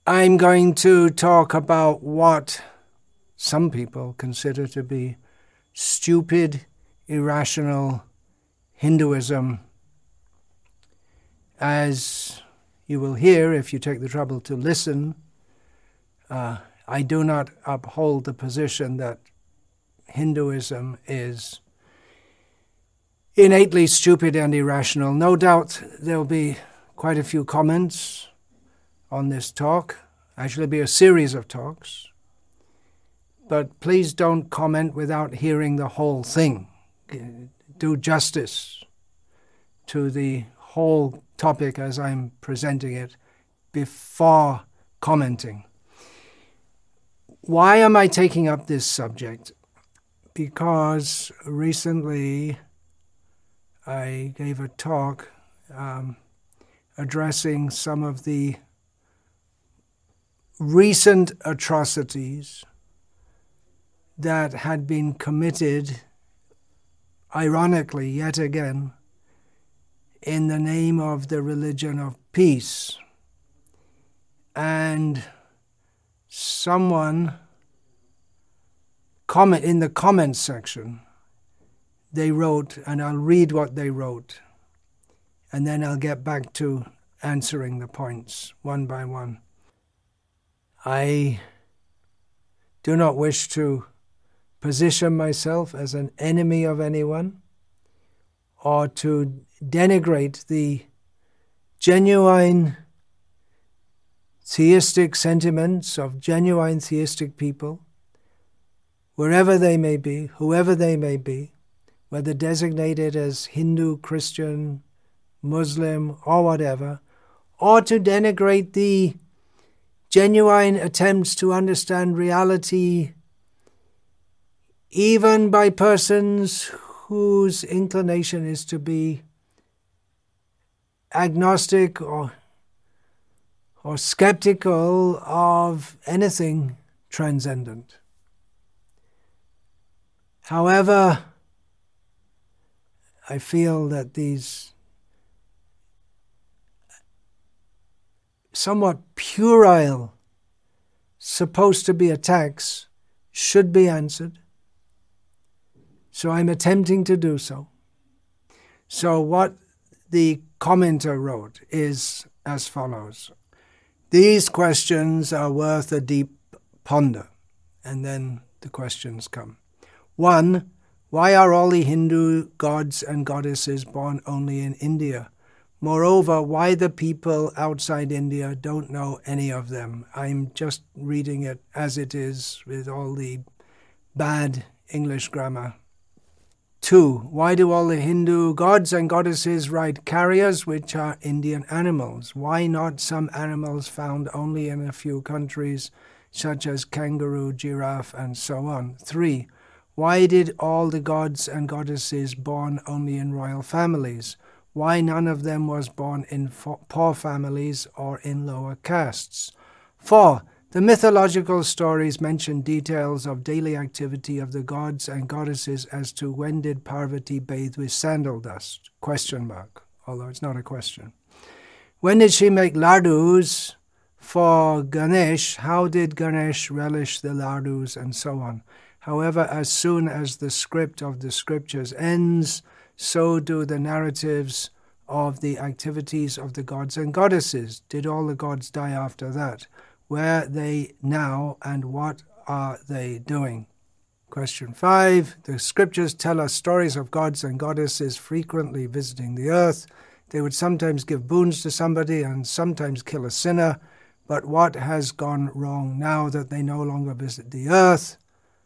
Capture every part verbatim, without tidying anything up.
I'm going to talk about what some people consider to be stupid, irrational Hinduism. As you will hear if you take the trouble to listen, uh, I do not uphold the position that Hinduism is innately stupid and irrational. No doubt there will be quite a few comments on this talk. Actually, be a series of talks. But please don't comment without hearing the whole thing. Do justice to the whole topic as I'm presenting it before commenting. Why am I taking up this subject? Because recently I gave a talk um, addressing some of the recent atrocities that had been committed, ironically, yet again, in the name of the religion of peace. And someone comment in the comments section, they wrote, and I'll read what they wrote, and then I'll get back to answering the points one by one. I do not wish to position myself as an enemy of anyone or to denigrate the genuine theistic sentiments of genuine theistic people, wherever they may be, whoever they may be, whether designated as Hindu, Christian, Muslim, or whatever, or to denigrate the genuine attempts to understand reality even by persons whose inclination is to be agnostic or, or skeptical of anything transcendent. However, I feel that these somewhat puerile, supposed to be attacks, should be answered. So I'm attempting to do so. So what the commenter wrote is as follows. These questions are worth a deep ponder. And then the questions come. One, why are all the Hindu gods and goddesses born only in India? Moreover, why the people outside India don't know any of them? I'm just reading it as it is with all the bad English grammar. Two, why do all the Hindu gods and goddesses ride carriers, which are Indian animals? Why not some animals found only in a few countries, such as kangaroo, giraffe, and so on? Three, why did all the gods and goddesses born only in royal families? Why none of them was born in poor families or in lower castes? Four, the mythological stories mention details of daily activity of the gods and goddesses as to when did Parvati bathe with sandal dust? Question mark, although it's not a question. When did she make ladus for Ganesh? How did Ganesh relish the ladus? And so on. However, as soon as the script of the scriptures ends, so do the narratives of the activities of the gods and goddesses. Did all the gods die after that? Where are they now, and what are they doing? Question five. The scriptures tell us stories of gods and goddesses frequently visiting the earth. They would sometimes give boons to somebody and sometimes kill a sinner. But what has gone wrong now that they no longer visit the earth?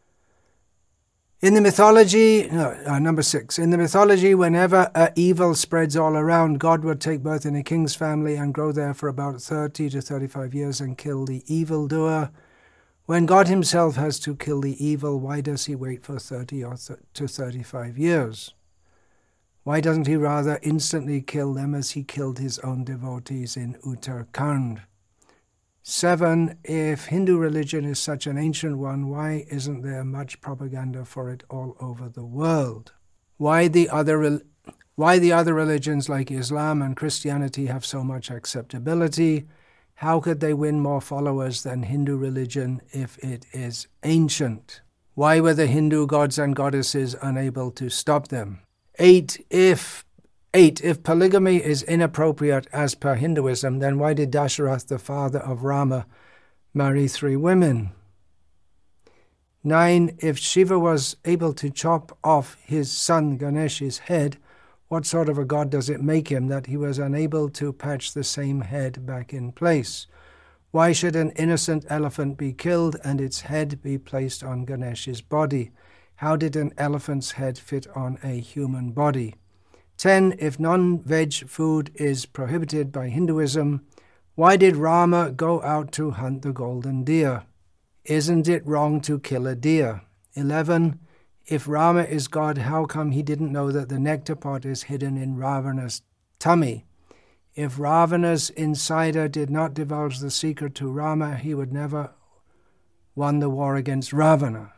In the mythology, no, uh, number six, in the mythology, whenever uh, evil spreads all around, God would take birth in a king's family and grow there for about thirty to thirty-five years and kill the evildoer. When God himself has to kill the evil, why does he wait for thirty or th- to thirty-five years? Why doesn't he rather instantly kill them as he killed his own devotees in Uttarakhand? Seven, if Hindu religion is such an ancient one, why isn't there much propaganda for it all over the world? Why the other why the other religions like Islam and Christianity have so much acceptability? How could they win more followers than Hindu religion if it is ancient? Why were the Hindu gods and goddesses unable to stop them? Eight, if eight, if polygamy is inappropriate as per Hinduism, then why did Dasharath, the father of Rama, marry three women? Nine, if Shiva was able to chop off his son Ganesh's head, what sort of a god does it make him that he was unable to patch the same head back in place? Why should an innocent elephant be killed and its head be placed on Ganesh's body? How did an elephant's head fit on a human body? Ten, if non-veg food is prohibited by Hinduism, why did Rama go out to hunt the golden deer? Isn't it wrong to kill a deer? Eleven, if Rama is God, how come he didn't know that the nectar pot is hidden in Ravana's tummy? If Ravana's insider did not divulge the secret to Rama, he would never won the war against Ravana.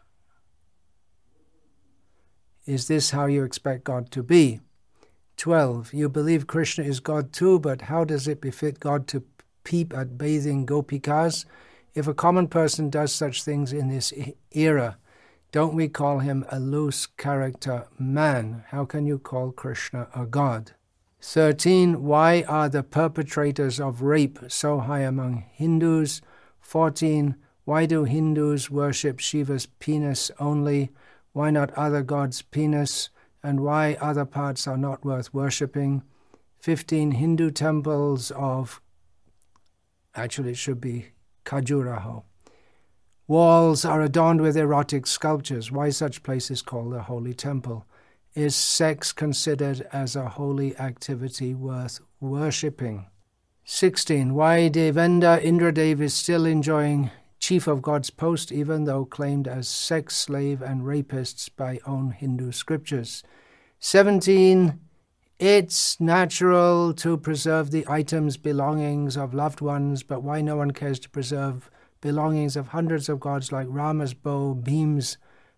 Is this how you expect God to be? Twelve, you believe Krishna is God too, but how does it befit God to peep at bathing gopikas? If a common person does such things in this era, don't we call him a loose character man? How can you call Krishna a god? Thirteen, why are the perpetrators of rape so high among Hindus? Fourteen, why do Hindus worship Shiva's penis only? Why not other gods' penis? And why other parts are not worth worshipping? Fifteen, Hindu temples of, actually it should be Khajuraho. Walls are adorned with erotic sculptures. Why such places called a holy temple? Is sex considered as a holy activity worth worshipping? Sixteen, why Devendra Indradev is still enjoying chief of God's post even though claimed as sex slave and rapists by own Hindu scriptures. Seventeen, it's natural to preserve the items, belongings of loved ones, but why no one cares to preserve belongings of hundreds of gods like Rama's bow, Bhim's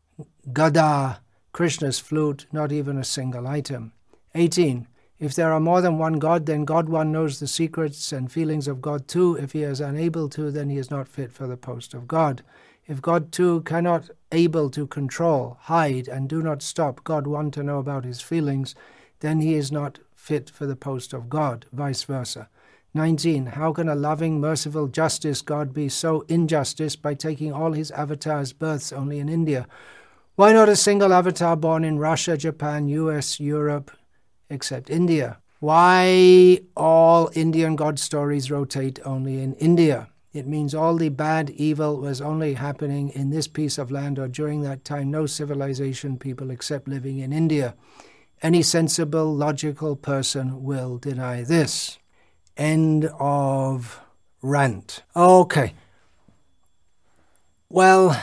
gada, Krishna's flute, not even a single item. Eighteen, if there are more than one God, then God one knows the secrets and feelings of God two. If he is unable to, then he is not fit for the post of God. If God two cannot able to control, hide, and do not stop God one to know about his feelings, then he is not fit for the post of God, vice versa. Nineteen, how can a loving, merciful, justice God be so injustice by taking all his avatars' births only in India? Why not a single avatar born in Russia, Japan, U S, Europe, except India? Why all Indian God stories rotate only in India? It means all the bad evil was only happening in this piece of land, or during that time no civilization people except living in India. Any sensible, logical person will deny this. End of rant. Okay. Well,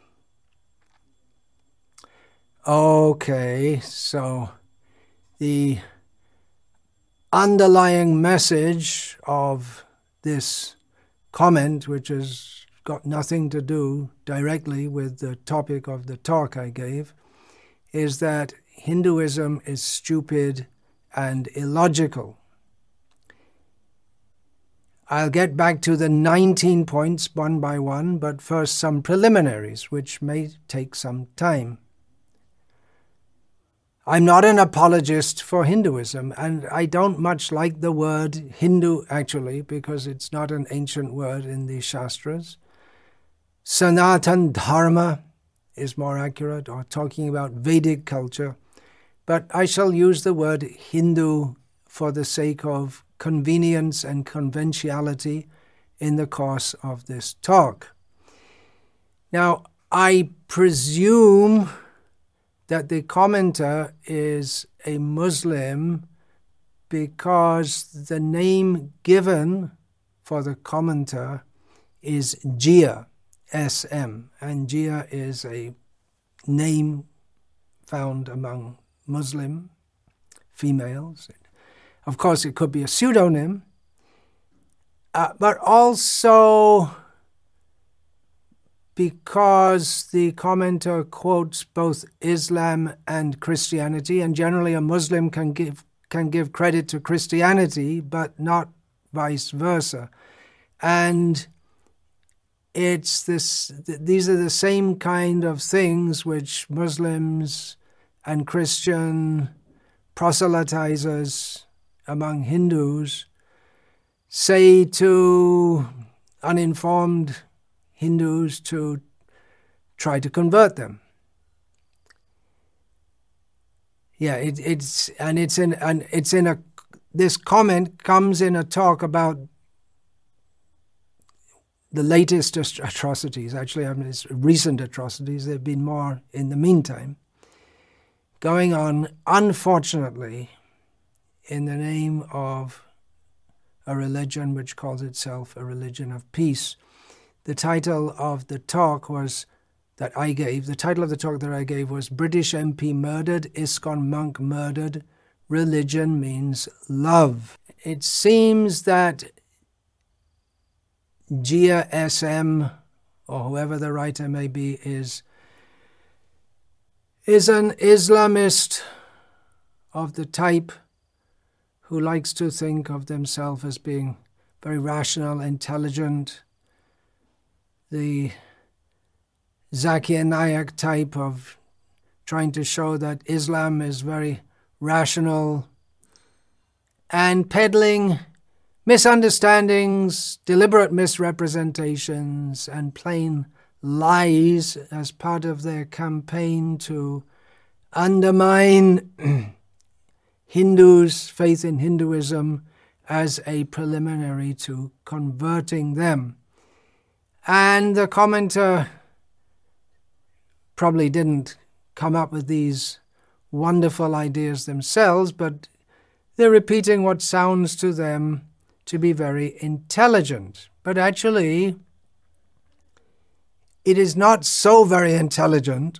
okay, so the underlying message of this comment, which has got nothing to do directly with the topic of the talk I gave, is that Hinduism is stupid and illogical. I'll get back to the nineteen points one by one, but first some preliminaries, which may take some time. I'm not an apologist for Hinduism, and I don't much like the word Hindu, actually, because it's not an ancient word in the Shastras. Sanatan Dharma is more accurate, or talking about Vedic culture, but I shall use the word Hindu for the sake of convenience and conventionality in the course of this talk. Now, I presume that the commenter is a Muslim because the name given for the commenter is Jia, S M, and Jia is a name found among Muslim females. Of course, it could be a pseudonym, uh, but also because the commenter quotes both Islam and Christianity, and generally a Muslim can give can give credit to Christianity, but not vice versa. And it's this, these are the same kind of things which Muslims and Christian proselytizers among Hindus say to uninformed Hindus to try to convert them. Yeah, it, it's and it's in and it's in a this comment comes in a talk about the latest atrocities. Actually, I mean, it's recent atrocities. There have been more in the meantime going on, unfortunately, in the name of a religion which calls itself a religion of peace. The title of the talk was that I gave, the title of the talk that I gave was British M P Murdered, ISKCON Monk Murdered, Religion Means Love. It seems that Jia S M, or whoever the writer may be, is, is an Islamist of the type who likes to think of themselves as being very rational, intelligent, the Zakir Naik type of trying to show that Islam is very rational, and peddling misunderstandings, deliberate misrepresentations, and plain lies as part of their campaign to undermine Hindus' faith in Hinduism as a preliminary to converting them. And the commenter probably didn't come up with these wonderful ideas themselves, but they're repeating what sounds to them to be very intelligent. But actually, it is not so very intelligent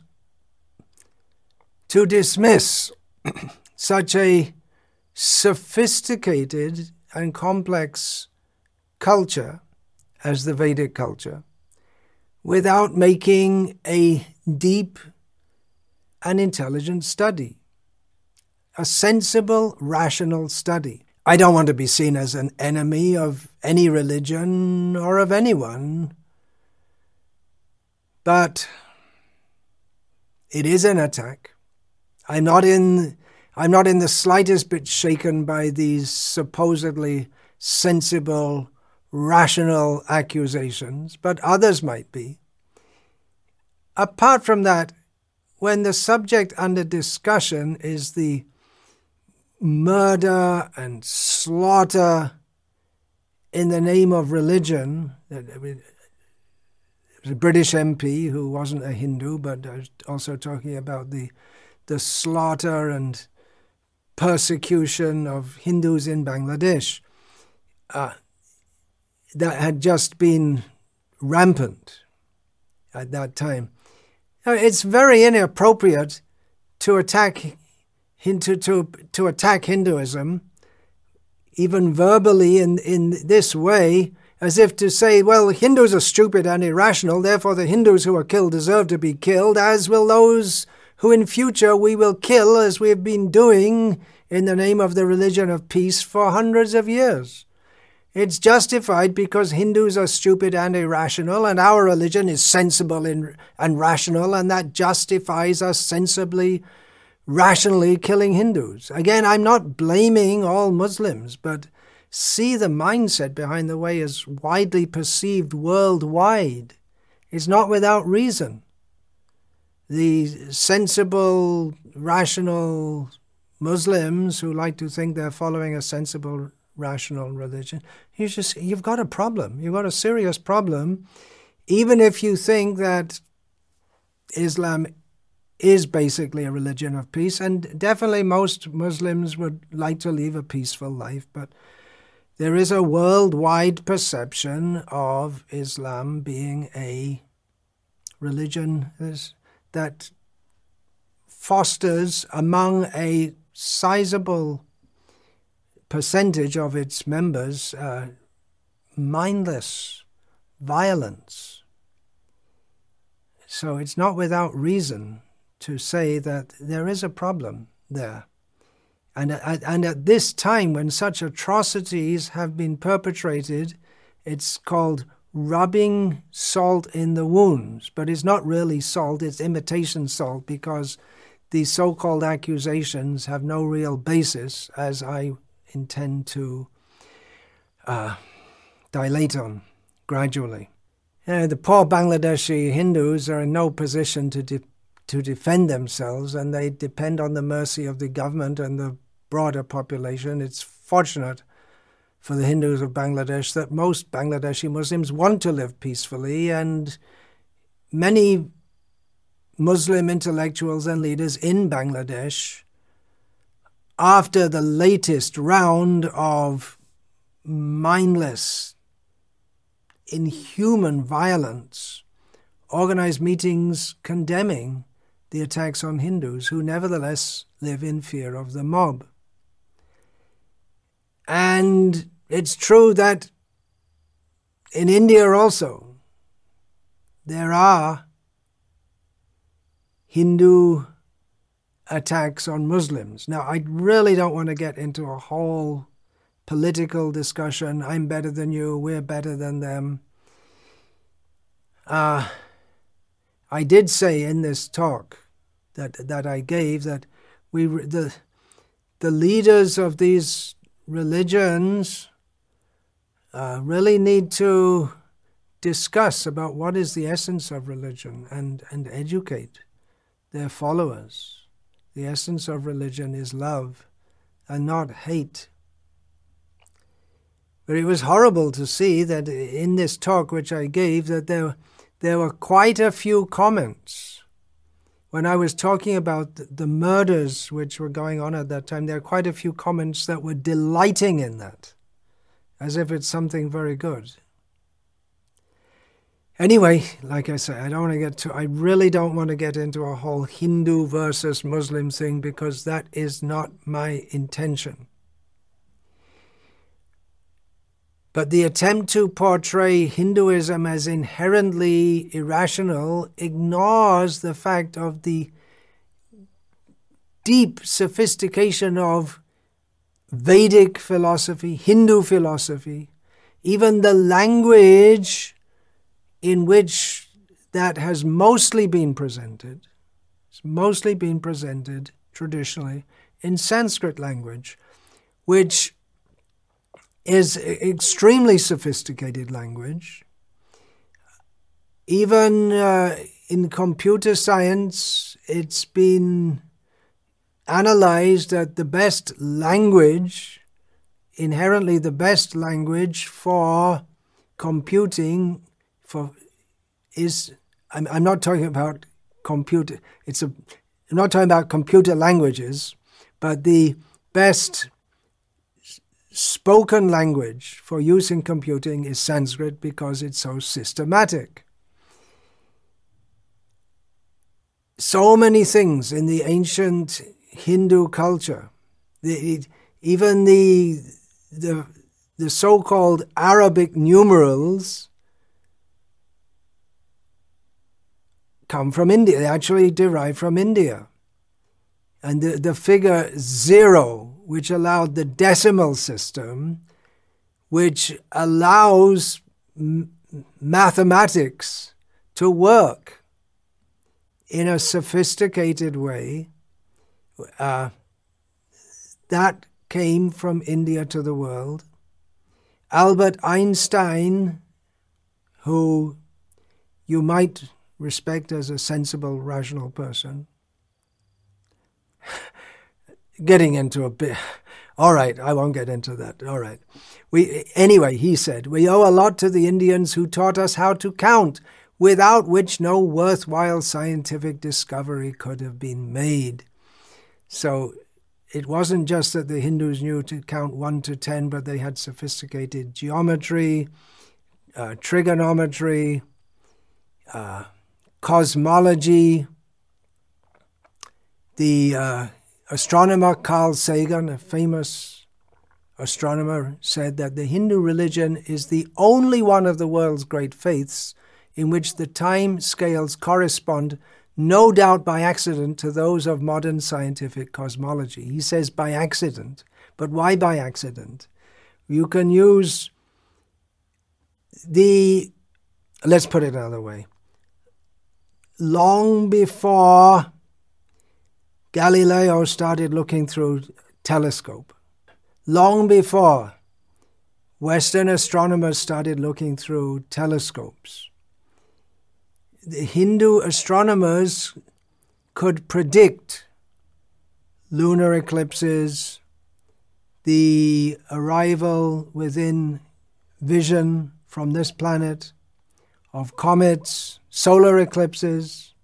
to dismiss such a sophisticated and complex culture as the Vedic culture without making a deep and intelligent study, a sensible, rational study. I don't want to be seen as an enemy of any religion or of anyone, but it is an attack. I'm not in I'm not in the slightest bit shaken by these supposedly sensible, rational accusations, but others might be. Apart from that, when the subject under discussion is the murder and slaughter in the name of religion, there was a British M P who wasn't a Hindu, but I was also talking about the the slaughter and persecution of Hindus in Bangladesh uh, that had just been rampant at that time. Now, it's very inappropriate to attack to, to, to attack Hinduism, even verbally in, in this way, as if to say, well, Hindus are stupid and irrational, therefore the Hindus who are killed deserve to be killed, as will those who in future we will kill, as we have been doing in the name of the religion of peace for hundreds of years. It's justified because Hindus are stupid and irrational, and our religion is sensible and rational, and that justifies us sensibly, rationally killing Hindus. Again, I'm not blaming all Muslims, but see the mindset behind the way it's widely perceived worldwide. It's not without reason. The sensible, rational Muslims who like to think they're following a sensible, rational religion, you just, you've got a problem. You've got a serious problem, even if you think that Islam is basically a religion of peace, and definitely most Muslims would like to live a peaceful life, but there is a worldwide perception of Islam being a religion that fosters among a sizable percentage of its members uh, mindless violence. So it's not without reason to say that there is a problem there. And at, and at this time when such atrocities have been perpetrated It's called rubbing salt in the wounds, but it's not really salt, it's imitation salt, because these so-called accusations have no real basis, as I intend to uh, dilate on gradually. Uh, the poor Bangladeshi Hindus are in no position to de- to defend themselves, and they depend on the mercy of the government and the broader population. It's fortunate for the Hindus of Bangladesh that most Bangladeshi Muslims want to live peacefully, and many Muslim intellectuals and leaders in Bangladesh, after the latest round of mindless, inhuman violence, organized meetings condemning the attacks on Hindus, who nevertheless live in fear of the mob. And it's true that in India also there are Hindu attacks on Muslims. Now, I really don't want to get into a whole political discussion. I'm better than you, we're better than them. Uh, I did say in this talk that that I gave that we the the leaders of these religions uh, really need to discuss about what is the essence of religion and, and educate their followers. The essence of religion is love and not hate. But it was horrible to see that in this talk which I gave that there, there were quite a few comments. When I was talking about the murders which were going on at that time, there were quite a few comments that were delighting in that, as if it's something very good. Anyway, like I say, I don't want to get to, I really don't want to get into a whole Hindu versus Muslim thing, because that is not my intention. But the attempt to portray Hinduism as inherently irrational ignores the fact of the deep sophistication of Vedic philosophy, Hindu philosophy, even the language in which that has mostly been presented. It's mostly been presented traditionally in Sanskrit language, which is extremely sophisticated language. Even uh, in computer science, it's been analyzed that the best language, inherently the best language for computing, for is I'm, I'm not talking about computer. It's a I'm not talking about computer languages, but the best spoken language for use in computing is Sanskrit, because it's so systematic. So many things in the ancient Hindu culture, the, even the, the, the so-called Arabic numerals come from India. They actually derive from India. And the, the figure zero, which allowed the decimal system, which allows m- mathematics to work in a sophisticated way, uh, that came from India to the world. Albert Einstein, who you might respect as a sensible, rational person, getting into a bit. All right, I won't get into that. All right. We anyway, he said, we owe a lot to the Indians who taught us how to count, without which no worthwhile scientific discovery could have been made. So it wasn't just that the Hindus knew to count one to ten, but they had sophisticated geometry, uh, trigonometry, uh, cosmology. The uh, astronomer Carl Sagan, a famous astronomer, said that the Hindu religion is the only one of the world's great faiths in which the time scales correspond, no doubt by accident, to those of modern scientific cosmology. He says by accident, but why by accident? You can use the, let's put it another way. Long before Galileo started looking through telescope, long before Western astronomers started looking through telescopes, the Hindu astronomers could predict lunar eclipses, the arrival within vision from this planet of comets, solar eclipses.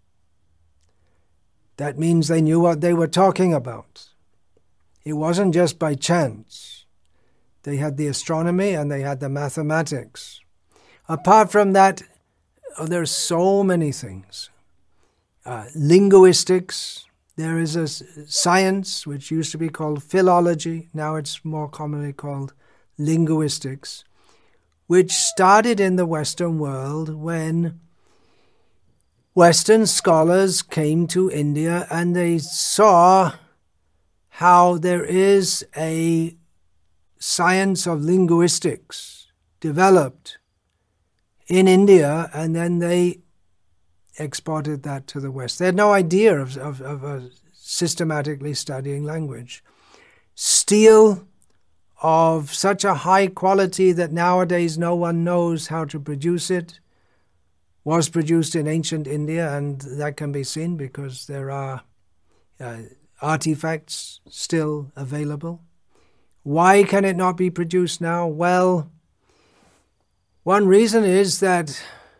That means they knew what they were talking about. It wasn't just by chance. They had the astronomy and they had the mathematics. Apart from that, oh, there's so many things. Uh, linguistics. There is a science which used to be called philology. Now it's more commonly called linguistics, which started in the Western world when Western scholars came to India and they saw how there is a science of linguistics developed in India, and then they exported that to the West. They had no idea of, of, of uh, systematically studying language. Steel of such a high quality that nowadays no one knows how to produce it was produced in ancient India, and that can be seen because there are uh, artifacts still available. Why can it not be produced now? Well, one reason is that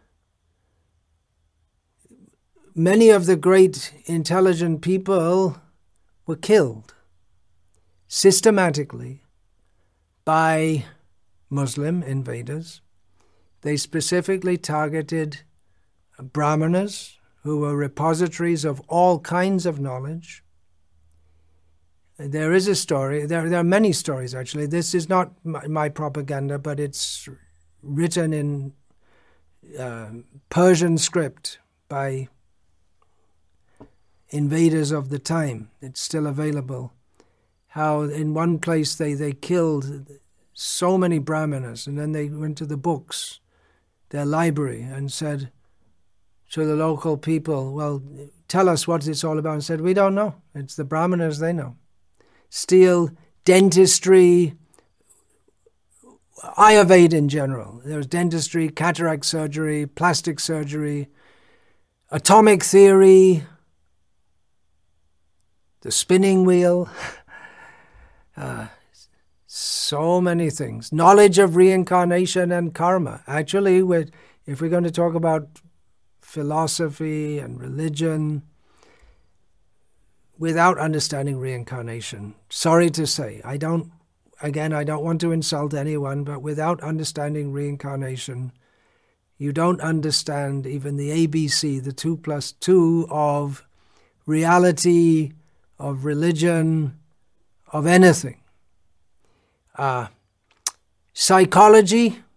many of the great intelligent people were killed systematically by Muslim invaders. They specifically targeted Brahmanas, who were repositories of all kinds of knowledge. There is a story, there, there are many stories actually. This is not my, my propaganda, but it's written in uh, Persian script by invaders of the time. It's still available. How in one place they, they killed so many Brahmanas, and then they went to the books, their library, and said to the local people, well, tell us what it's all about. And said, we don't know. It's the Brahmanas, they know. Steal, dentistry, Ayurveda in general. There's dentistry, cataract surgery, plastic surgery, atomic theory, the spinning wheel, uh, so many things. Knowledge of reincarnation and karma. Actually, we're, if we're going to talk about philosophy and religion, without understanding reincarnation, sorry to say, I don't, again, I don't want to insult anyone, but without understanding reincarnation, you don't understand even the A B C, the two plus two of reality, of religion, of anything. Uh, psychology,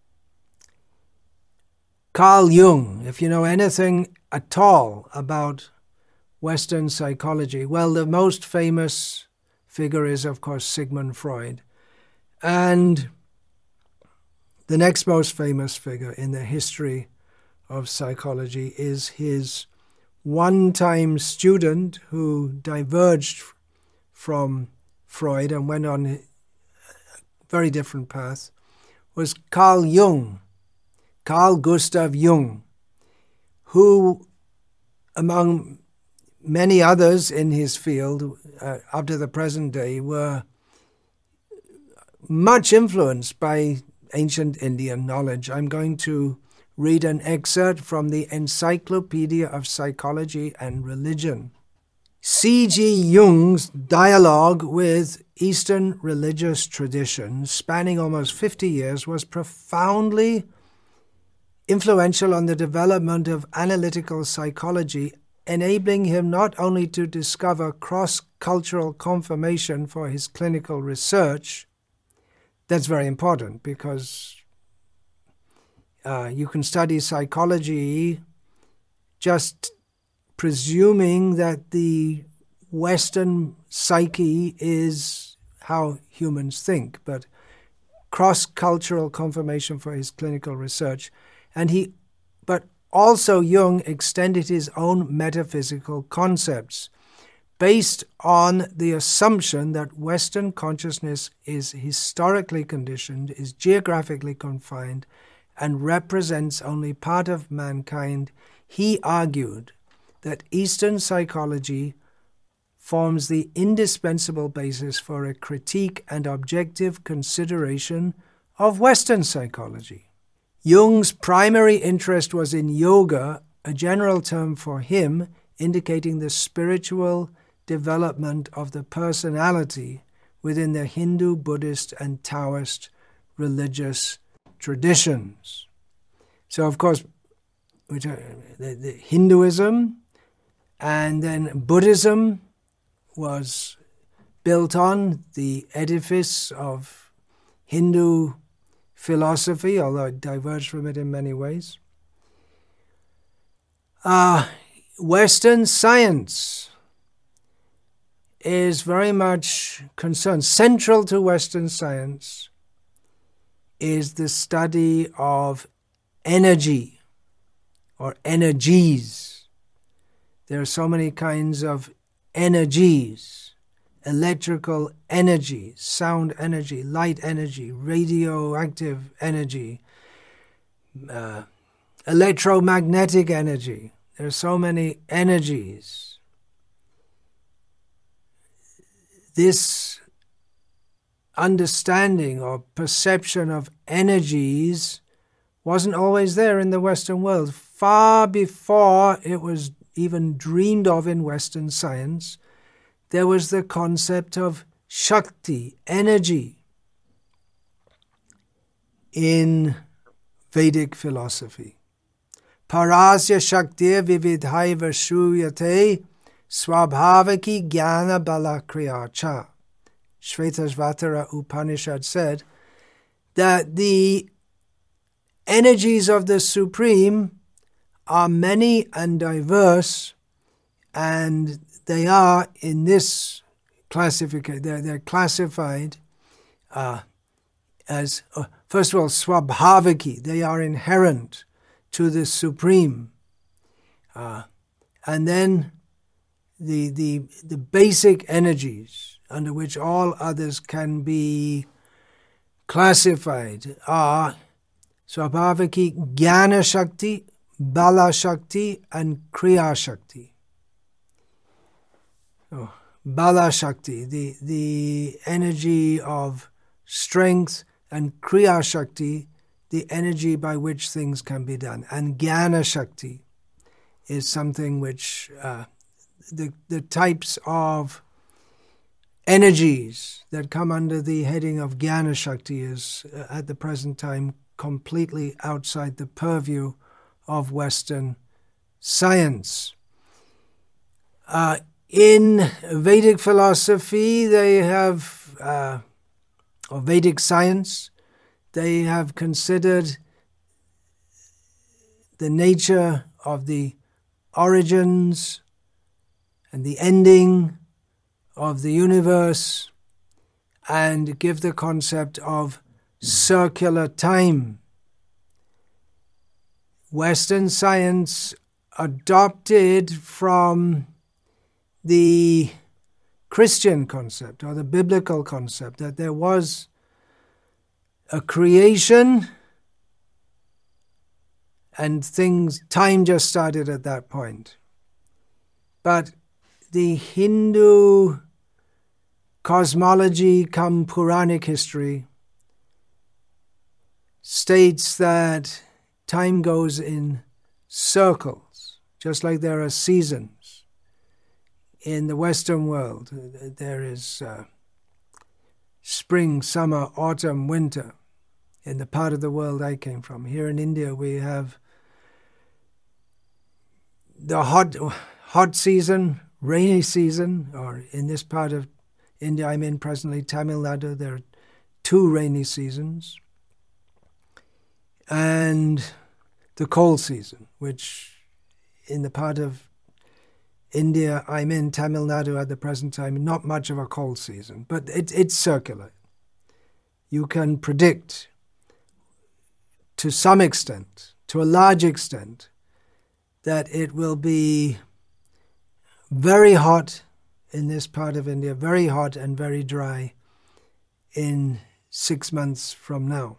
Carl Jung, if you know anything at all about Western psychology, well, the most famous figure is, of course, Sigmund Freud. And the next most famous figure in the history of psychology is his one-time student who diverged from Freud and went on a very different path, was Carl Jung, Carl Gustav Jung, who, among many others in his field uh, up to the present day, were much influenced by ancient Indian knowledge. I'm going to read an excerpt from the Encyclopedia of Psychology and Religion. C G Jung's dialogue with Eastern religious traditions, spanning almost fifty years, was profoundly influential on the development of analytical psychology, enabling him not only to discover cross-cultural confirmation for his clinical research. That's very important because uh, you can study psychology just presuming that the Western psyche is how humans think, but cross-cultural confirmation for his clinical research. And he, but also Jung extended his own metaphysical concepts based on the assumption that Western consciousness is historically conditioned, is geographically confined, and represents only part of mankind. He argued that Eastern psychology forms the indispensable basis for a critique and objective consideration of Western psychology. Jung's primary interest was in yoga, a general term for him indicating the spiritual development of the personality within the Hindu, Buddhist, and Taoist religious traditions. So, of course, which are the, the Hinduism and then Buddhism was built on the edifice of Hindu philosophy, although it diverged from it in many ways. Uh, Western science is very much concerned. Central to Western science is the study of energy or energies. There are so many kinds of energies: electrical energy, sound energy, light energy, radioactive energy, uh, electromagnetic energy. There are so many energies. This understanding or perception of energies wasn't always there in the Western world. Far before it was even dreamed of in Western science, there was the concept of Shakti, energy, in Vedic philosophy. Parasya Shaktir Vividhaiva Shruyate Swabhavaki Jnana Bala Kriyacha. Shvetashvatara Upanishad said that the energies of the Supreme are many and diverse, and they are in this classification, they're, they're classified uh, as, uh, first of all, swabhavaki, they are inherent to the Supreme. Uh, and then the, the, the basic energies under which all others can be classified are swabhavaki, Jnana Shakti, Bala Shakti, and Kriya Shakti. Oh, Bala Shakti, the, the energy of strength, and Kriya Shakti, the energy by which things can be done. And Jnana Shakti is something which, uh, the, the types of energies that come under the heading of Jnana Shakti is, uh, at the present time, completely outside the purview of Western science. Uh, in Vedic philosophy, they have, uh, or Vedic science, they have considered the nature of the origins and the ending of the universe, and give the concept of circular time. Western science adopted from the Christian concept or the biblical concept that there was a creation and things, time just started at that point. But the Hindu cosmology come Puranic history states that time goes in circles, just like there are seasons. In the Western world, there is uh, spring, summer, autumn, winter. In the part of the world I came from, here in India, we have the hot, hot season, rainy season, or in this part of India I'm in presently, Tamil Nadu, there are two rainy seasons, and the cold season, which in the part of India I'm in, Tamil Nadu at the present time, not much of a cold season, but it, it's circular. you can predict to some extent, to a large extent, that it will be very hot in this part of India, very hot and very dry in six months from now.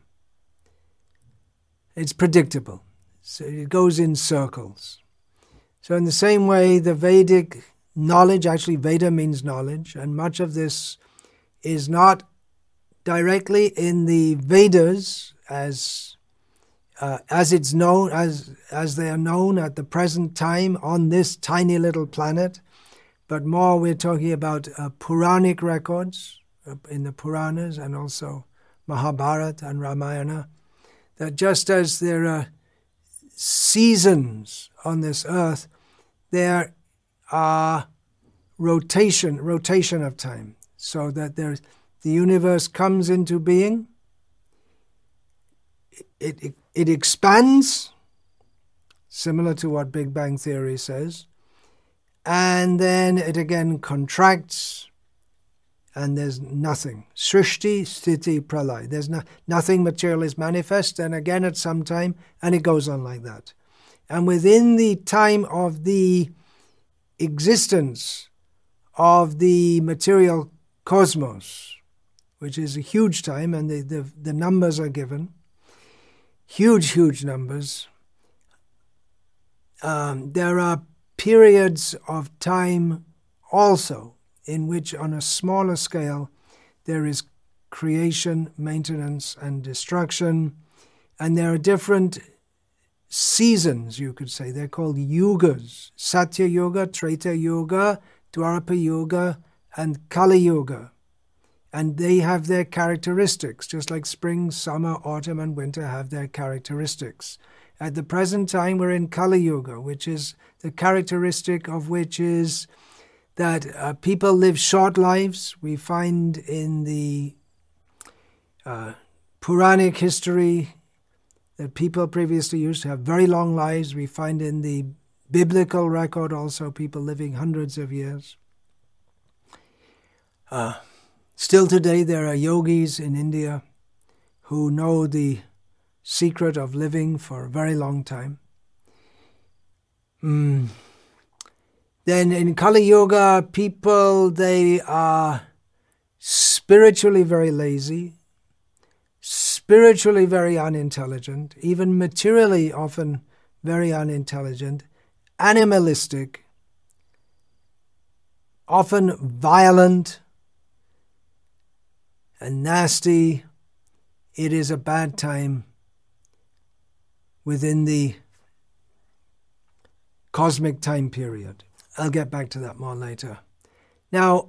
It's predictable. So it goes in circles. So in the same way, the Vedic knowledge, actually Veda means knowledge, and much of this is not directly in the Vedas as uh, as it's known, as as they are known at the present time on this tiny little planet, but more we're talking about uh, Puranic records uh, in the Puranas and also Mahabharata and Ramayana, that just as there are seasons on this earth, there are rotation, rotation of time, so that there's, the universe comes into being, it, it, it expands, similar to what Big Bang Theory says, and then it again contracts, and there's nothing. Srishti, Sthiti, Pralay. There's no, nothing material is manifest, and again at some time, and it goes on like that. And within the time of the existence of the material cosmos, which is a huge time, and the, the, the numbers are given, huge, huge numbers, um, there are periods of time also in which, on a smaller scale, there is creation, maintenance, and destruction, and there are different seasons, you could say. They're called yugas: Satya Yuga, Treta Yuga, Dwapara Yuga, and Kali Yuga. And they have their characteristics, just like spring, summer, autumn, and winter have their characteristics. At the present time, we're in Kali Yuga, which is the characteristic of which is that uh, people live short lives. We find in the uh, Puranic history that people previously used to have very long lives. We find in the biblical record also people living hundreds of years. Uh, still today there are yogis in India who know the secret of living for a very long time. Mm. Then in Kali Yuga, people, they are spiritually very lazy, spiritually very unintelligent, even materially often very unintelligent, animalistic, often violent and nasty. It is a bad time within the cosmic time period. I'll get back to that more later. Now,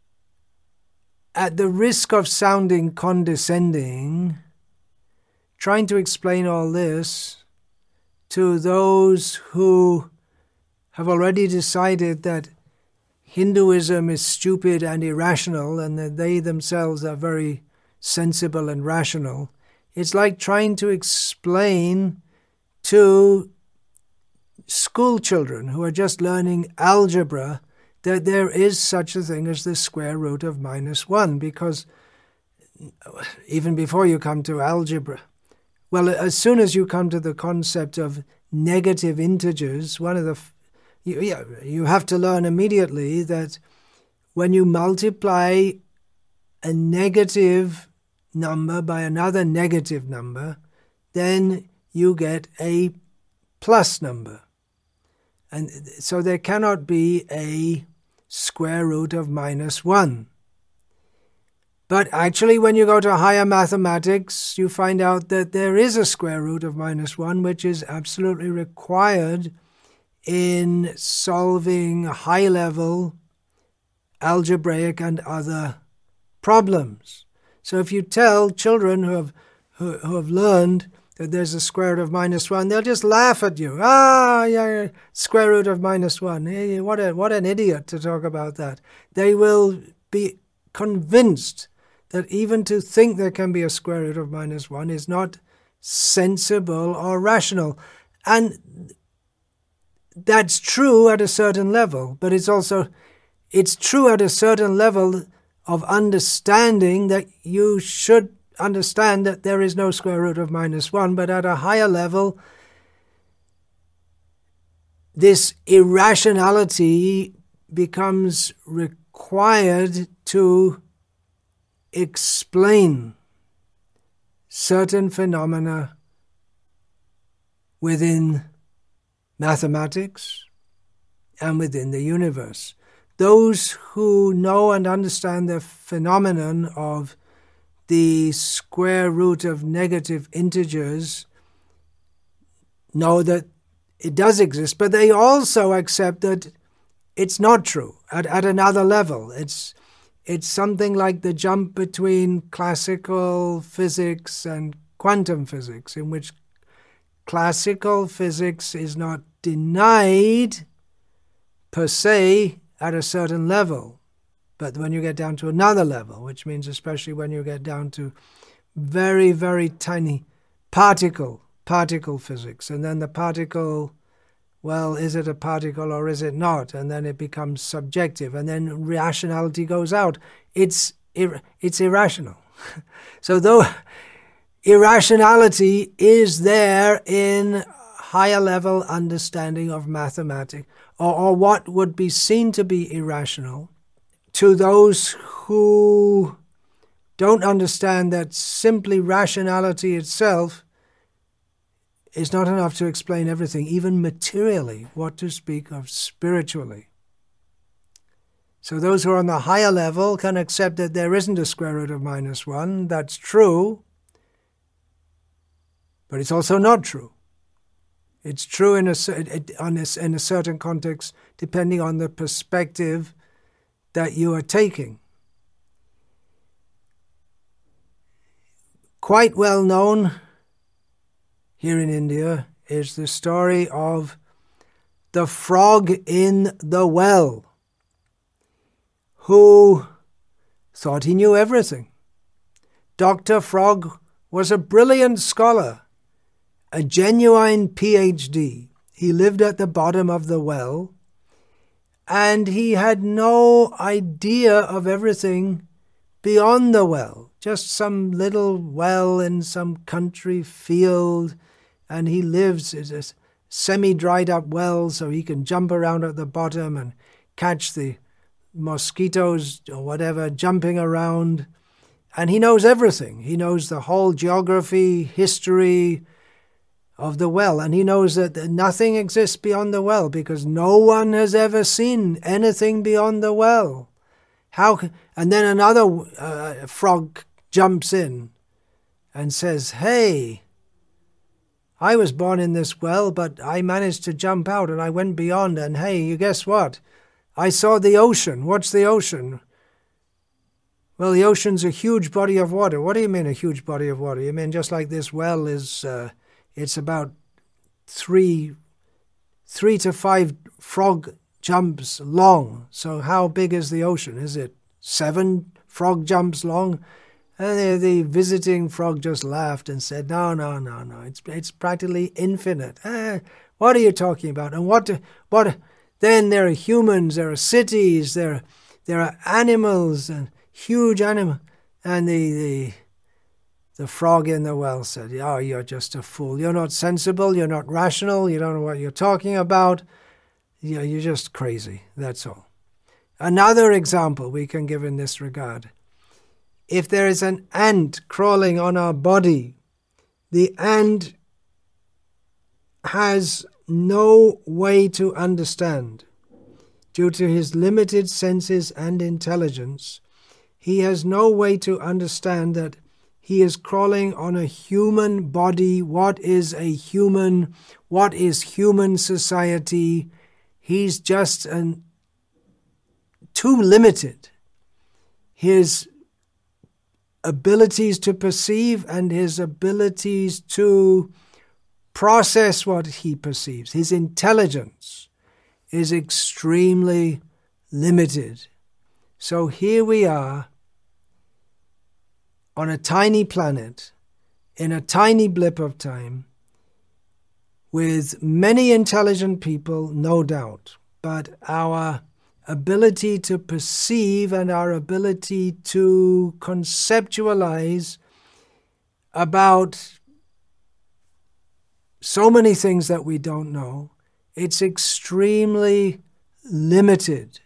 at the risk of sounding condescending, trying to explain all this to those who have already decided that Hinduism is stupid and irrational and that they themselves are very sensible and rational, it's like trying to explain to school children who are just learning algebra that there is such a thing as the square root of minus one, because even before you come to algebra, well, as soon as you come to the concept of negative integers, one of the, you, yeah, you have to learn immediately that when you multiply a negative number by another negative number, then you get a plus number. And so there cannot be a square root of minus one. But actually, when you go to higher mathematics, you find out that there is a square root of minus one, which is absolutely required in solving high-level algebraic and other problems. So if you tell children who have who, who have learned that there's a square root of minus one, they'll just laugh at you. Ah, yeah, square root of minus one. Hey, what a what an idiot to talk about that. They will be convinced that even to think there can be a square root of minus one is not sensible or rational. And that's true at a certain level, but it's also, it's true at a certain level of understanding that you should understand that there is no square root of minus one, but at a higher level, this irrationality becomes required to explain certain phenomena within mathematics and within the universe. Those who know and understand the phenomenon of the square root of negative integers know that it does exist, but they also accept that it's not true at, at another level. It's it's something like the jump between classical physics and quantum physics, in which classical physics is not denied per se at a certain level. But when you get down to another level, which means especially when you get down to very, very tiny particle, particle physics, and then the particle, well, is it a particle or is it not? And then it becomes subjective, and then rationality goes out. It's ir- it's irrational. So though irrationality is there in higher level understanding of mathematics, or, or what would be seen to be irrational, to those who don't understand that simply rationality itself is not enough to explain everything, even materially, what to speak of spiritually. So those who are on the higher level can accept that there isn't a square root of minus one. That's true, but it's also not true. It's true in a, in a certain context, depending on the perspective that you are taking. Quite well known here in India is the story of the frog in the well, who thought he knew everything. Doctor Frog was a brilliant scholar, a genuine P H D. He lived at the bottom of the well, and he had no idea of everything beyond the well, just some little well in some country field, and he lives in a semi-dried up well so he can jump around at the bottom and catch the mosquitoes or whatever jumping around. And he knows everything. He knows the whole geography, history of the well, and he knows that nothing exists beyond the well because no one has ever seen anything beyond the well. How? And then another uh, frog jumps in and says, "Hey, I was born in this well, but I managed to jump out and I went beyond, and hey, you guess what? I saw the ocean." "What's the ocean?" "Well, the ocean's a huge body of water." "What do you mean a huge body of water?" "You mean just like this well is, uh, it's about three, three to five frog jumps long. So how big is the ocean? Is it seven frog jumps long?" And the, the visiting frog just laughed and said, no, no, no, no, it's it's practically infinite. Eh, what are you talking about? And what, what, then there are humans, there are cities, there, there are animals, and huge animals. And the, the, the frog in the well said, "Oh, you're just a fool. You're not sensible, you're not rational, you don't know what you're talking about. You're, you're just crazy, that's all." Another example we can give in this regard. If there is an ant crawling on our body, the ant has no way to understand. Due to his limited senses and intelligence, he has no way to understand that he is crawling on a human body. What is a human? What is human society? He's just an, too limited. His abilities to perceive and his abilities to process what he perceives, his intelligence, is extremely limited. So here we are on a tiny planet, in a tiny blip of time, with many intelligent people, no doubt, but our ability to perceive and our ability to conceptualize about so many things that we don't know. It's extremely limited.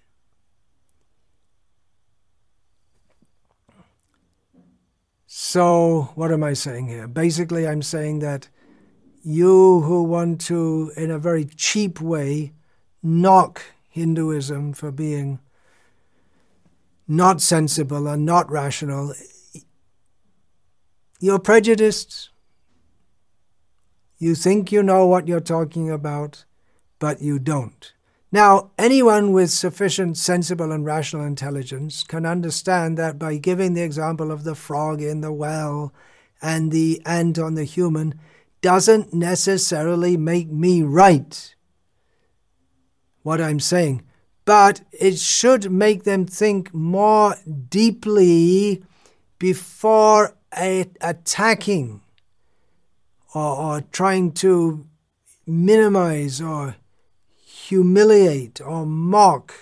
So what am I saying here? Basically, I'm saying that you who want to, in a very cheap way, knock Hinduism for being not sensible and not rational, you're prejudiced. You think you know what you're talking about, but you don't. Now, anyone with sufficient sensible and rational intelligence can understand that by giving the example of the frog in the well and the ant on the human doesn't necessarily make me right what I'm saying, but it should make them think more deeply before a- attacking or, or trying to minimize or humiliate or mock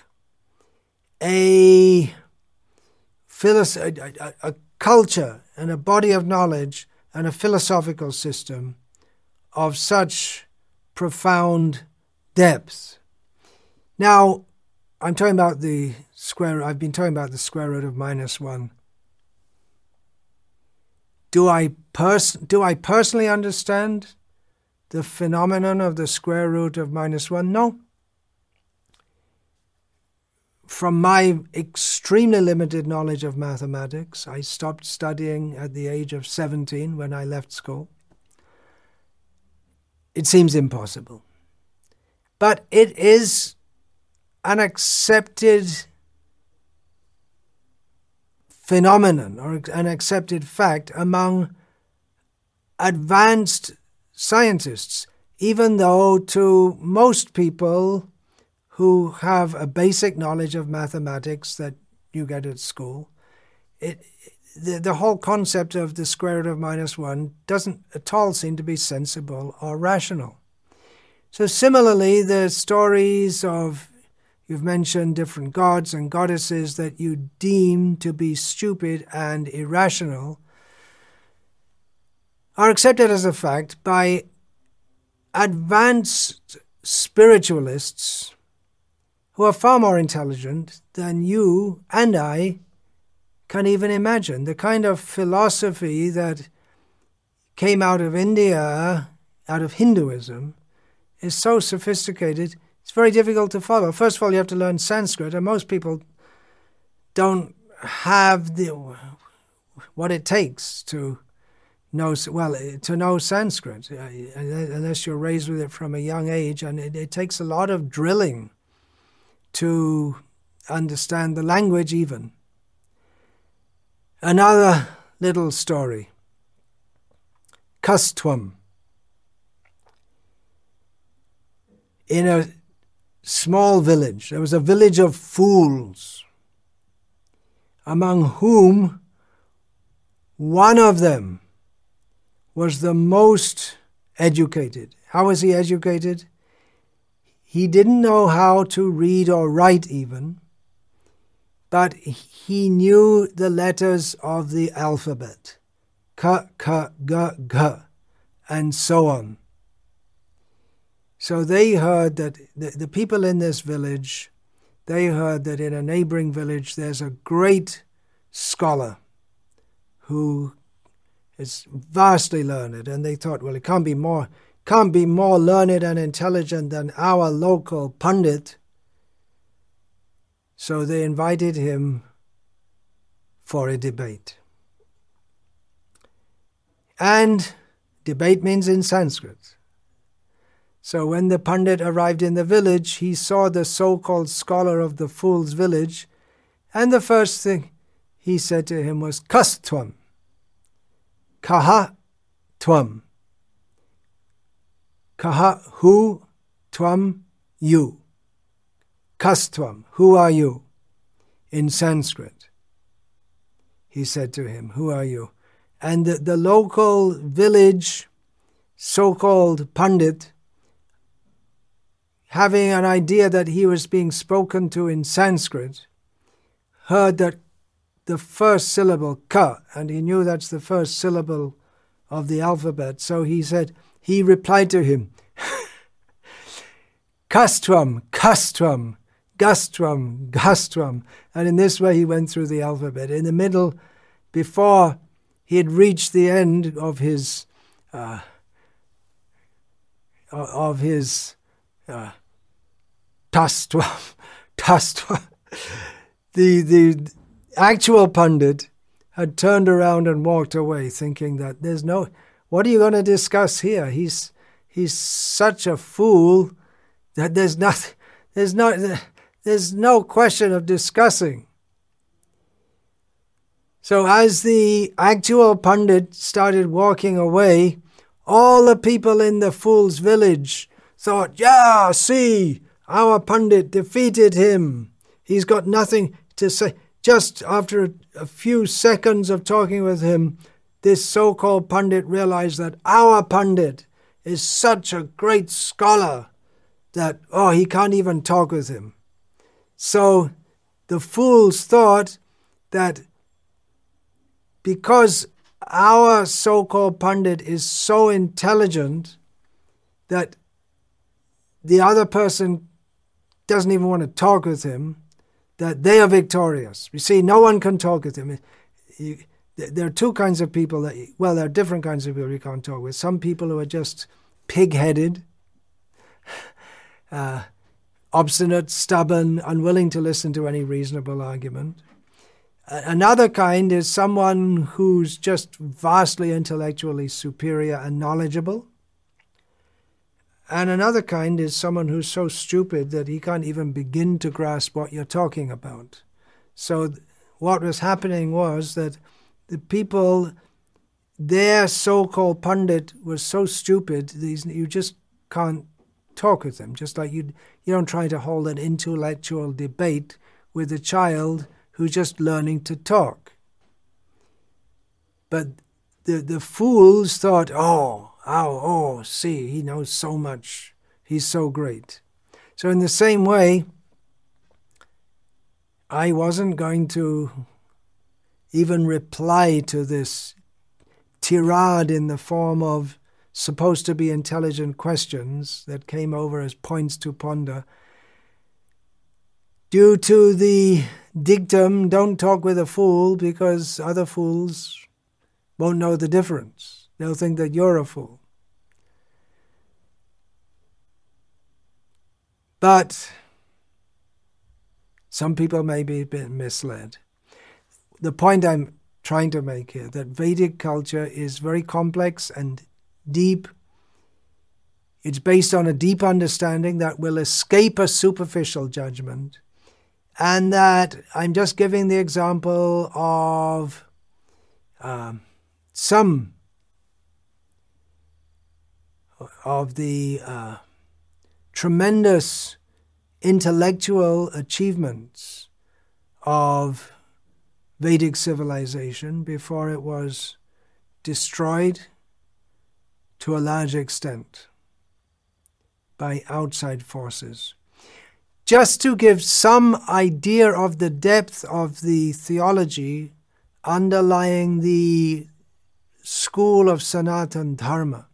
a, philosoph- a, a, a culture and a body of knowledge and a philosophical system of such profound depth. Now, I'm talking about the square, I've been talking about the square root of minus one. Do I pers- do I personally understand the phenomenon of the square root of minus one? No. From my extremely limited knowledge of mathematics, I stopped studying at the age of seventeen when I left school. It seems impossible. But it is an accepted phenomenon or an accepted fact among advanced scientists, even though to most people who have a basic knowledge of mathematics that you get at school, it, the, the whole concept of the square root of minus one doesn't at all seem to be sensible or rational. So similarly, the stories of, you've mentioned different gods and goddesses that you deem to be stupid and irrational, are accepted as a fact by advanced spiritualists who are far more intelligent than you and I can even imagine. The kind of philosophy that came out of India, out of Hinduism, is so sophisticated, it's very difficult to follow. First of all, you have to learn Sanskrit, and most people don't have the what it takes to know, well, to know Sanskrit, unless you're raised with it from a young age, and it, it takes a lot of drilling to understand the language even. Another little story. Kastvam. In a small village, there was a village of fools, among whom one of them was the most educated. How was he educated? He didn't know how to read or write even, but he knew the letters of the alphabet, ka, ka, ga, ga, and so on. So they heard that the, the people in this village, they heard that in a neighboring village there's a great scholar who is vastly learned, and they thought, well, it can't be more, can't be more learned and intelligent than our local pundit. So they invited him for a debate. And debate means in Sanskrit. So when the Pandit arrived in the village, he saw the so-called scholar of the fool's village, and the first thing he said to him was, Kastvam, Kaha Tvam. Kaha, who, Tvam, you. Kastvam, who are you? In Sanskrit. He said to him, who are you? And the, the local village so-called Pandit, having an idea that he was being spoken to in Sanskrit, heard that the first syllable, ka, and he knew that's the first syllable of the alphabet. So he said, he replied to him, Kastvam, Kastvam, Gastvam, Gastvam. And in this way he went through the alphabet. In the middle, before he had reached the end of his uh, of his uh, Tastvam, Tastvam, the the actual Pandit had turned around and walked away, thinking that there's no, what are you going to discuss here? He's he's such a fool that there's not, there's not, there's no question of discussing. So as the actual Pandit started walking away, all the people in the fool's village thought, yeah, see, our Pandit defeated him. He's got nothing to say. Just after a, a few seconds of talking with him, this so-called Pandit realized that our Pandit is such a great scholar that, oh, he can't even talk with him. So the fools thought that because our so-called Pandit is so intelligent that the other person doesn't even want to talk with him, that they are victorious. You see, no one can talk with him. You, there are two kinds of people that, well, there are different kinds of people you can't talk with. Some people who are just pig-headed, uh, obstinate, stubborn, unwilling to listen to any reasonable argument. Another kind is someone who's just vastly intellectually superior and knowledgeable. And another kind is someone who's so stupid that he can't even begin to grasp what you're talking about. So th- what was happening was that the people, their so-called Pandit was so stupid, these, you just can't talk with them. Just like you, you don't try to hold an intellectual debate with a child who's just learning to talk. But the the fools thought, oh, oh, oh, see, he knows so much. He's so great. So in the same way, I wasn't going to even reply to this tirade in the form of supposed to be intelligent questions that came over as points to ponder, due to the dictum, don't talk with a fool because other fools won't know the difference. They'll think that you're a fool. But some people may be a bit misled. The point I'm trying to make here, that Vedic culture is very complex and deep. It's based on a deep understanding that will escape a superficial judgment. And that I'm just giving the example of um, some of the uh, tremendous intellectual achievements of Vedic civilization before it was destroyed to a large extent by outside forces. Just to give some idea of the depth of the theology underlying the school of Sanatana Dharma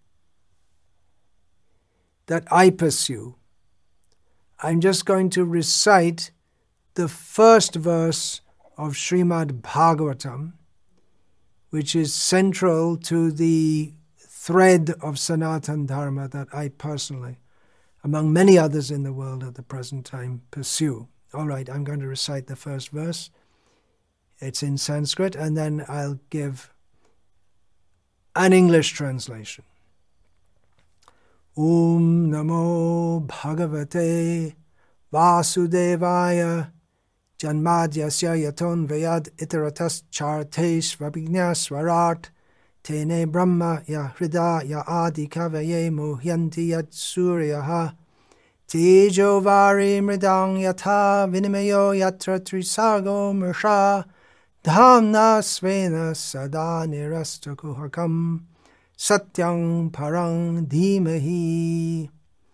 that I pursue, I'm just going to recite the first verse of Srimad Bhagavatam, which is central to the thread of Sanatana Dharma that I personally, among many others in the world at the present time, pursue. All right, I'm going to recite the first verse. It's in Sanskrit, and then I'll give an English translation. Om Namo Bhagavate Vasudevaya Janmadyasya Yaton Vayad Iteratas Chartesh Vabhignyaswarat Tene Brahma Ya Hrida Ya Adi Kavaye Muhyanti Yat Suryaha Tejo Vari Mridang Yatha Vinimayo Yatra Trisargo Mersha Dhamna Svena Sada Nirastakuhakam Satyang Parang Dhimahi.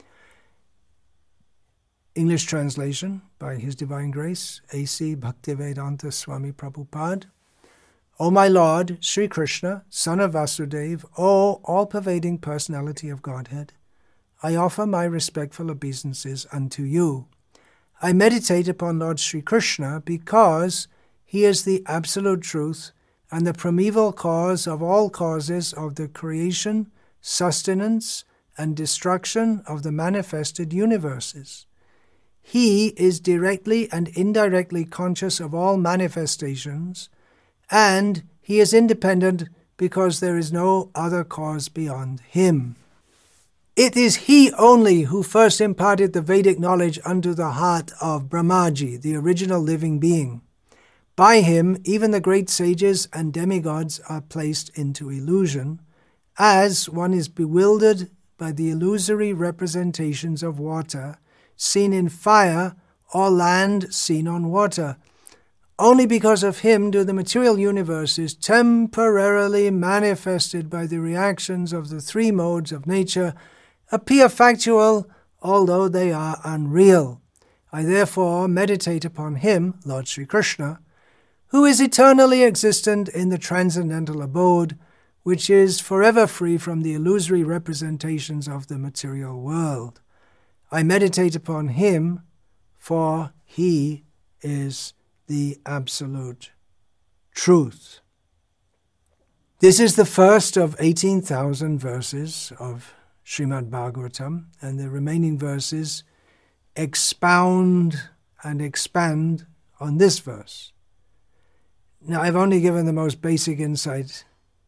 English translation by His Divine Grace, A C Bhaktivedanta Swami Prabhupada. O my Lord, Sri Krishna, son of Vasudeva, O all-pervading personality of Godhead, I offer my respectful obeisances unto you. I meditate upon Lord Sri Krishna because he is the absolute truth and the primeval cause of all causes of the creation, sustenance, and destruction of the manifested universes. He is directly and indirectly conscious of all manifestations, and he is independent because there is no other cause beyond him. It is he only who first imparted the Vedic knowledge unto the heart of Brahmaji, the original living being. By him, even the great sages and demigods are placed into illusion, as one is bewildered by the illusory representations of water seen in fire or land seen on water. Only because of him do the material universes, temporarily manifested by the reactions of the three modes of nature, appear factual, although they are unreal. I therefore meditate upon him, Lord Sri Krishna, who is eternally existent in the transcendental abode, which is forever free from the illusory representations of the material world. I meditate upon him, for he is the absolute truth. This is the first of eighteen thousand verses of Srimad Bhagavatam, and the remaining verses expound and expand on this verse. Now, I've only given the most basic insight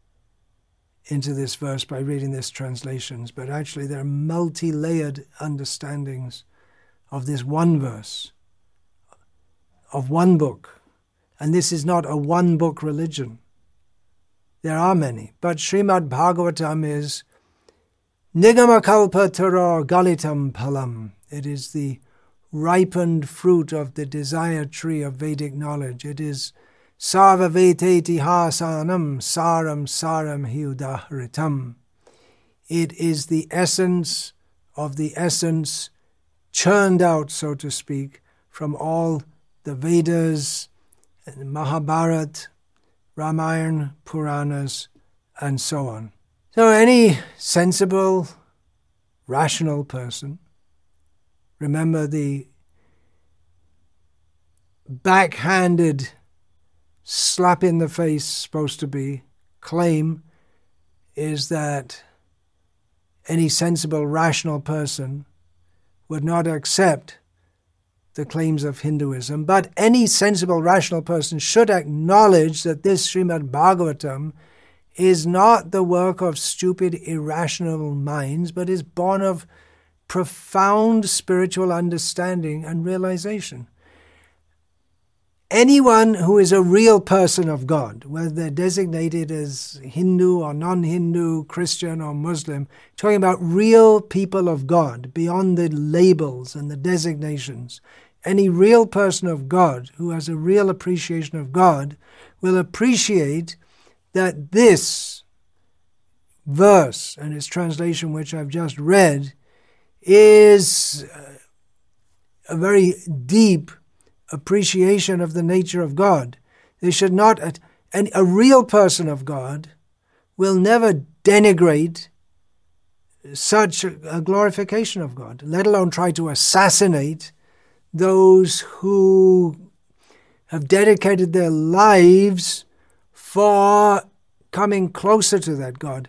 into this verse by reading this translations, but actually there are multi-layered understandings of this one verse, of one book. And this is not a one-book religion. There are many, but Srimad Bhagavatam is Nigamakalpatara Galitam Palam. It is the ripened fruit of the desire tree of Vedic knowledge. It is Sarva Veteti Hasanam Saram Saram Hiudahritam. It is the essence of the essence churned out, so to speak, from all the Vedas, Mahabharata, Ramayana, Puranas, and so on. So any sensible, rational person, remember the backhanded slap in the face supposed to be claim is that any sensible, rational person would not accept the claims of Hinduism, but any sensible, rational person should acknowledge that this Srimad Bhagavatam is not the work of stupid, irrational minds, but is born of profound spiritual understanding and realization. Anyone who is a real person of God, whether they're designated as Hindu or non-Hindu, Christian or Muslim, talking about real people of God, beyond the labels and the designations, any real person of God who has a real appreciation of God will appreciate that this verse and its translation, which I've just read, is a very deep appreciation of the nature of God. They should not, and a real person of God will never denigrate such a glorification of God, let alone try to assassinate those who have dedicated their lives for coming closer to that God.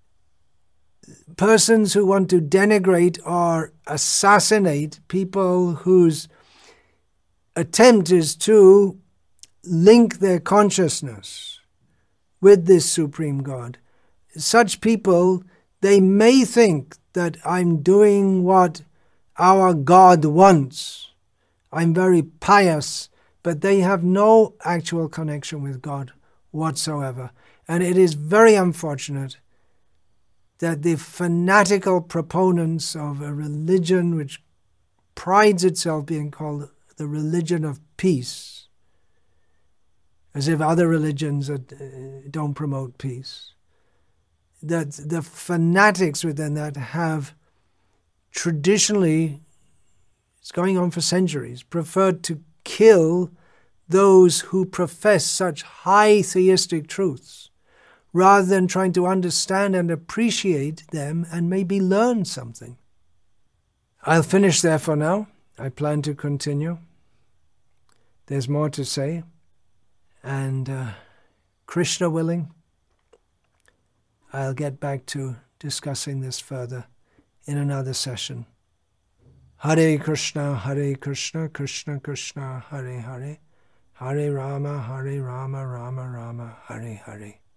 Persons who want to denigrate or assassinate people whose attempt is to link their consciousness with this Supreme God. Such people, they may think that I'm doing what our God wants. I'm very pious, but they have no actual connection with God whatsoever. And it is very unfortunate that the fanatical proponents of a religion which prides itself being called the religion of peace, as if other religions are, uh, don't promote peace, that the fanatics within that have traditionally, it's going on for centuries, preferred to kill those who profess such high theistic truths, rather than trying to understand and appreciate them and maybe learn something. I'll finish there for now. I plan to continue. There's more to say. And uh, Krishna willing, I'll get back to discussing this further in another session. Hare Krishna, Hare Krishna, Krishna Krishna, Hare Hare, Hare Rama, Hare Rama, Rama Rama, Hare Hare.